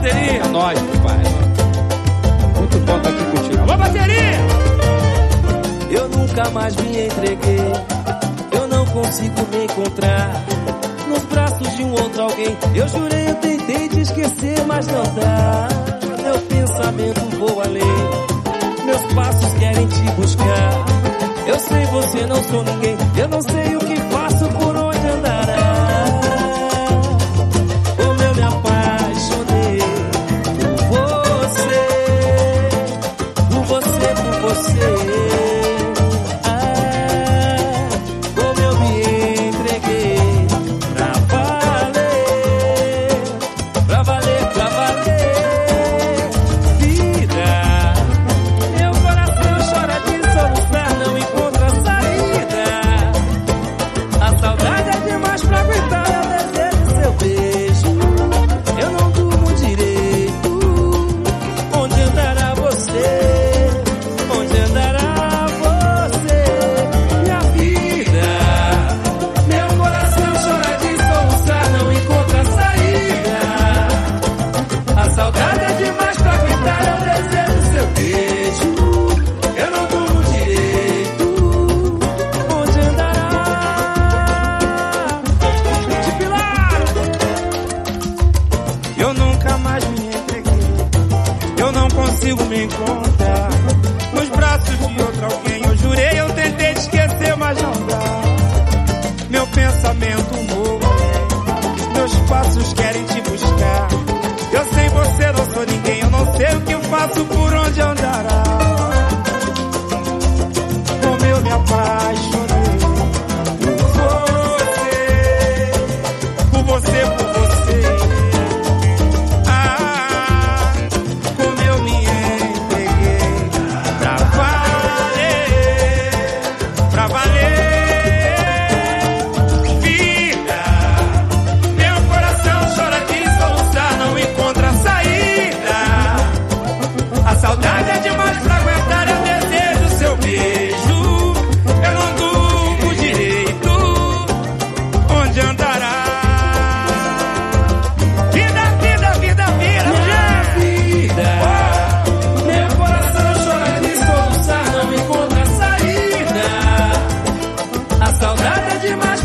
bateria. Nós, pai. Muito bom estar aqui contigo. Alô, bateria! Eu nunca mais me entreguei, eu não consigo me encontrar nos braços de um outro alguém. Eu jurei, eu tentei te esquecer, mas não dá. Meu pensamento voa além, meus passos querem te buscar. Eu sei, você não sou ninguém, eu não sei o que faço, por onde andará. Como eu me apaixonei por você, por você, por você. Como eu me entreguei pra valer, pra valer, pra valer. Vida, meu coração chora de soluçar, não encontra saída. A saudade é demais pra aguentar, eu desejo seu beijo. Eu não durmo direito. Onde andará você? Onde andará você? Minha vida, meu coração chora de soluçar, não encontra saída. A saudade é demais pra aguentar, eu desejo seu beijo. Eu não durmo direito. Onde andará? De Pilar! Eu nunca mais me entreguei, eu não consigo me encontrar nos braços de outro alguém. Eu jurei, eu tentei te esquecer, mas não dá. Meu pensamento voa, meus passos querem te buscar. Eu sei, você não sou ninguém, eu não sei o que eu faço, por onde andará. Como eu me apaixonei por você, por você. Como eu me entreguei pra valer, pra valer. Vida, meu coração chora de soluçar, não encontra saída. A saudade é demais pra aguentar, eu desejo seu beijo. Eu não durmo direito. Onde andará? Vida, vida, vida, vida, Vida, meu coração chora de soluçar, não encontra saída. A saudade é demais